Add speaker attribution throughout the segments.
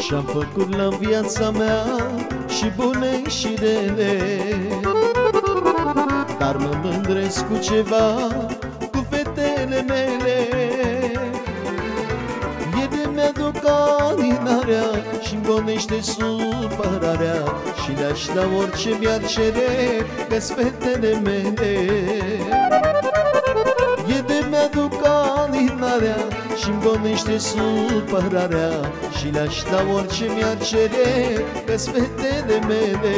Speaker 1: Și-am făcut la viața mea și bune și rele, dar mă mândresc cu ceva, cu fetele mele. Ele mi-aduc alinarea și-mi gonește supărarea, și le-aș da orice mi-ar cere, că-s fetele mele. Ele mi-aduc alinarea și-mi gonește supărarea, și le-aș da orice mi-ar cere, că-s fetele mele.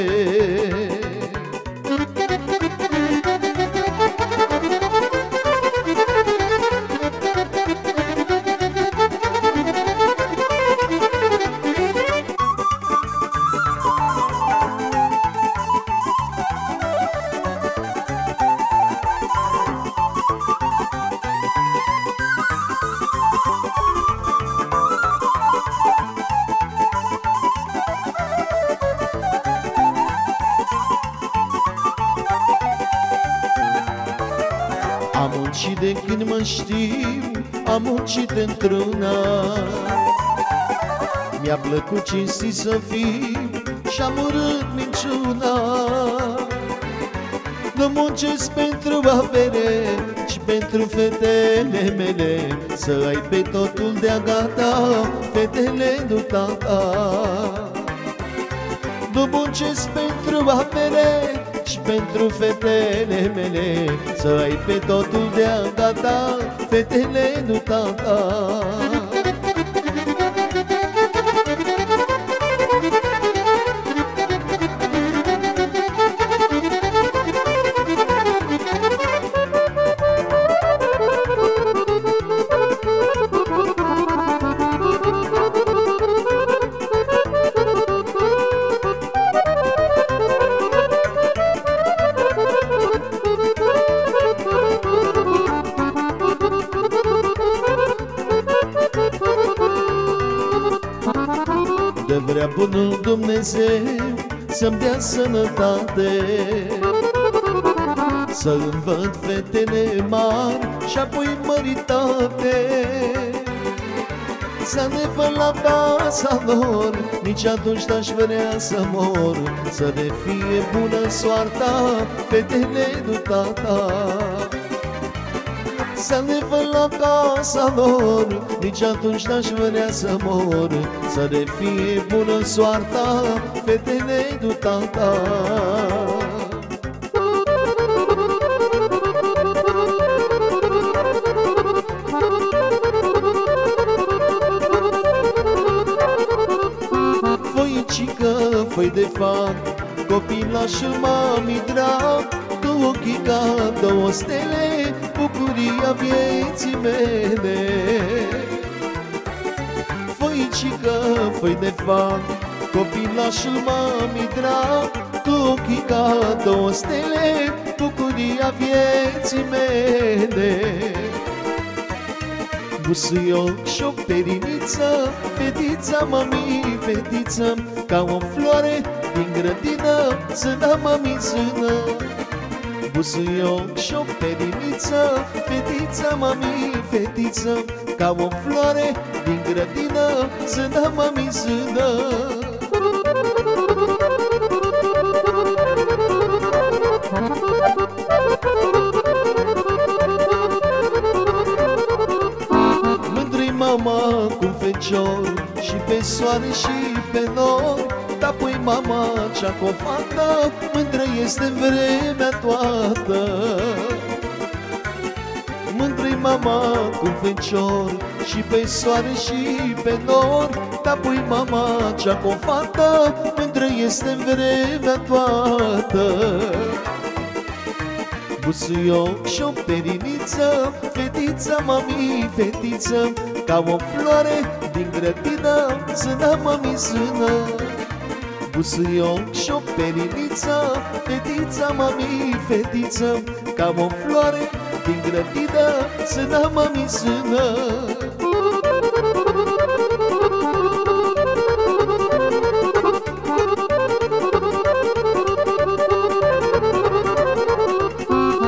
Speaker 1: Am muncit de când mă știu, am muncit într-una. Mi-a plăcut cinstit să fiu și-am urât minciuna. Nu muncesc pentru avere, ci pentru fetele mele, să ai pe totul de-a gata, fetele nu tata. Nu muncesc pentru avere și pentru fetele mele, să ai pe totul de-a gata, fetele nu tata. De vrea bunul Dumnezeu să-mi dea sănătate, să-mi văd fetele mari și apoi măritate, să ne văd la casa lor, nici atunci n-aș vrea să mor, să ne fie bună soarta, fetele nu tata. Să ne văd la casa lor, nici atunci n-aș vrea să mor, să ne fie bună soarta, fetele nu tata. Foicică, foi de fapt, copilașul mami drag, cu ochii ca două stele, bucuria vieții mele. Foicică, foi de fapt, copilașul mami drag, cu ochii ca două stele, bucuria vieții mele. Busuioc și-o periniță, fetița mami, fetiță, ca o floare din grădină, zână mami, zână. Busuioc și-o periniță, fetița mami, fetiță, ca o floare din grădină, zână mami, zână. Mândri mama cu fecior, și pe soare și pe nori, dar pui mama cea cu o fată, mândră este vremea toată. Mândră-i mama cu fecior, și pe soare și pe nori, dar pui mama cea cu o fată, mândră este vremea toată. Busuioc și-o periniță, fetița mami, fetiță, ca o floare din grădină, zână mami, zână. Busuioc și-o periniță, fetița mami, fetiță, ca o floare din grădină, zână mami, zână.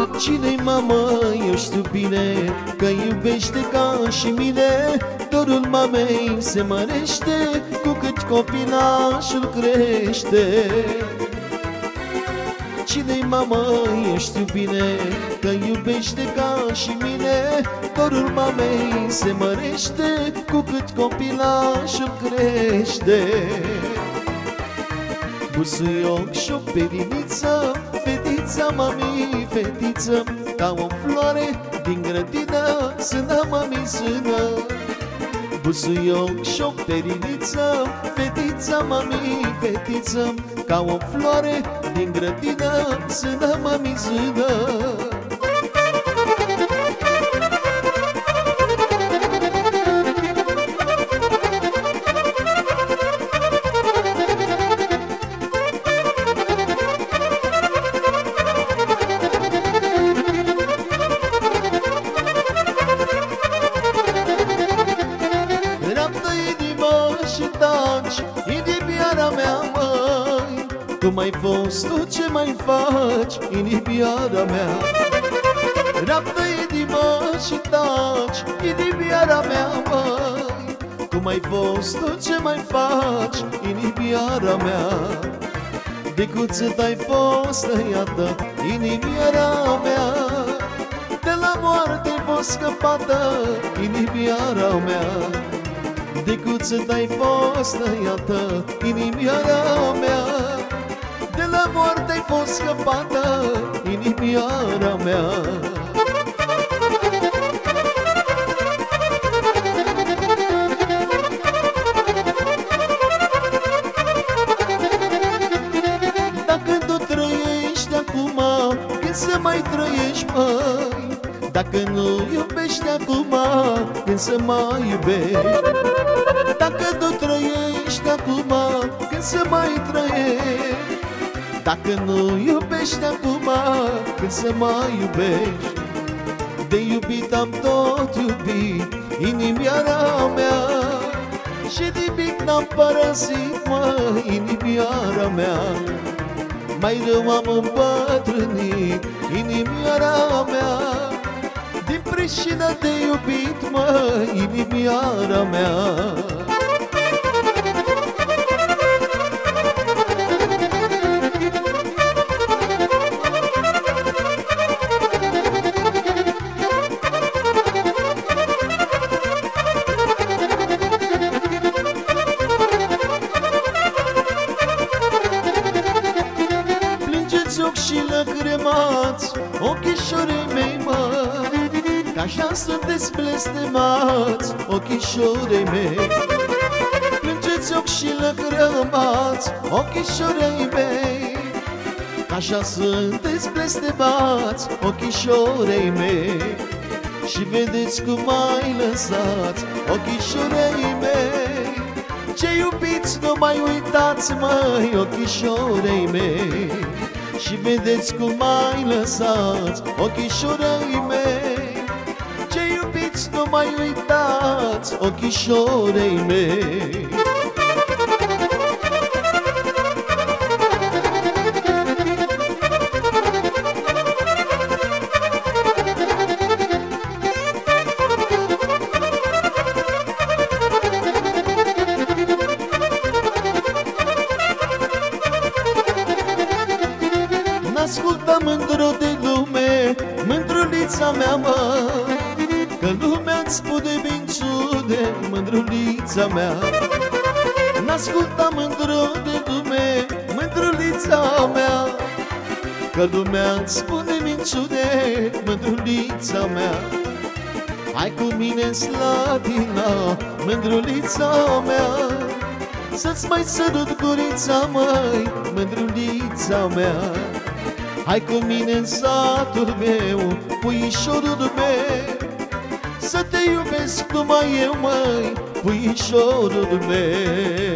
Speaker 1: Cine-i mama, eu știu bine, că iubește ca și mine, dorul mamei se mărește cu cât copilașul crește. Cine-i mamă, ești bine, că iubește ca și mine. Dorul mamei se mărește cu cât copilașul crește. Busuioc și o periniță, fetița mami, fetiță, ca o floare din grădină, sână mami, sână. Busuioc și o periniță, fetița mami, fetiță, ca o floare din grădină, sână mami, sână. Inimioara mea, măi, cum ai fost tu, ce mai faci, inimioara mea? Raptă inima și taci, inimioara mea, măi, cum ai fost tu, ce mai faci, inimioara mea? De cuțit ai fost tăiată, inimioara mea, de la moarte ai fost scăpată, inimioara mea. De cuțit ai fost tăiată, inimioara mea, de la moarte ai fost scăpată, inimioara mea. Dacă nu trăiești acum, când să mai trăiești, măi? Dacă nu iubești acum, când să mai iubești? Dacă nu trăiești acum, când să mai trăiești? Dacă nu iubești acum, când să mai iubești? De iubit am tot iubit, inimioara mea, și nimic n-am părăsit, mă, inimioara mea. Mai rău am îmbătrânit, inimioara mea, din pricină de iubit, mă, inimioara mea. Plângeți ochi și lăcrimați, ochișorii mei, mă, că așa sunteți blestemați, ochișorii mei. Plângeți ochi și lăcrimați, ochișorii mei, că așa sunteți blestemați, ochișorii mei. Și vedeți cum ai lăsat, ochișorii mei, ce iubiți nu mai uitați, măi, ochișorii mei. Și vedeți cum ai lăsat, ochișorii mei, ce iubiți nu mai uitați, ochișorii mei. N-asculta mândru de lume, mândrulița mea, mă, că lumea-ți spune minciune, mândrulița mea. N-asculta mândru de lume, mândrulița mea, că lumea-ți spune minciune, mândrulița mea. Hai cu mine în Slatina, mândrulița mea, să-ți mai sărut gurița, măi, mândrulița mea. Hai cu mine în satul meu, puișorul meu, să te iubesc numai eu, măi, puișorul meu.